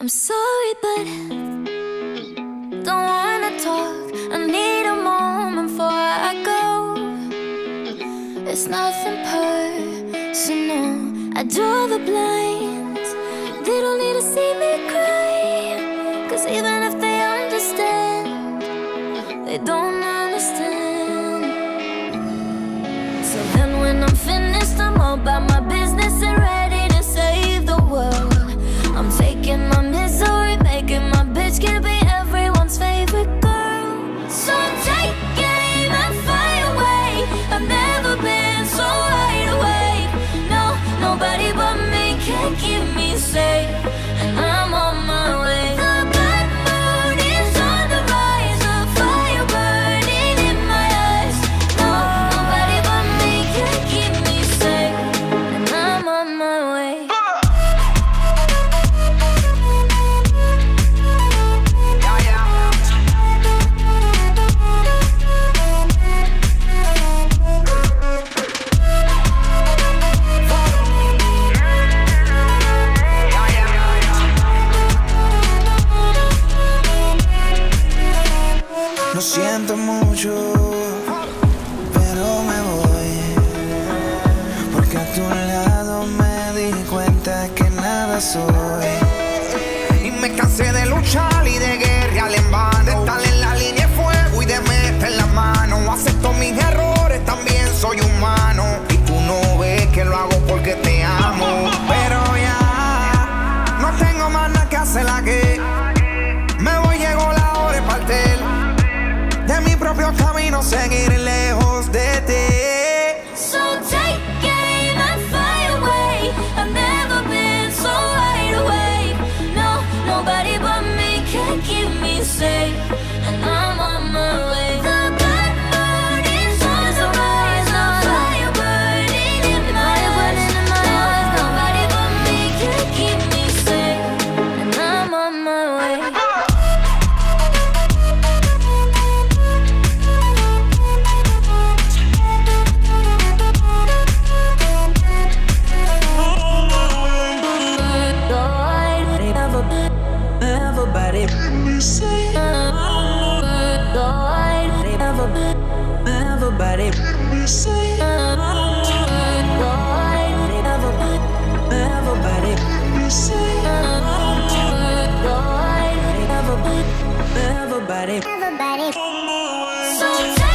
sorry, but don't wanna talk. I need a moment before I go. It's nothing personal. I draw the blinds. They don't need to see me cry, 'cause even if they understand, they don't understand. So then when I'm finished, I'm all about my business and ready to save the world. I'm taking my misery, making my bitch can be everyone's favorite girl. So take aim and fire away. I've never been so wide awake. No, nobody but me can keep me safe, and I'm on my way. The bad mood is on the rise, a fire burning in my eyes. No, nobody but me can keep me safe, and I'm on my way. Lo siento mucho, pero me voy, porque a tu lado me di cuenta que nada soy. Y me cansé de luchar y de guerrear en vano, de estar en la línea de fuego y de meter la mano. Acepto mis errores, también soy humano, y tú no ves que lo hago porque te amo. Pero ya no tengo más nada que hacer aquí. Me voy, llegó la hora de partir de mi propio camino, seguir lejos de ti. So take aim and fire away. I've never been so wide awake. No, nobody but me can keep me safe, and I'm on my way. The bad mood is on the rise, a fire burning in my eyes. Nobody but me can keep me safe, and I'm on my way. Everybody, Everybody. So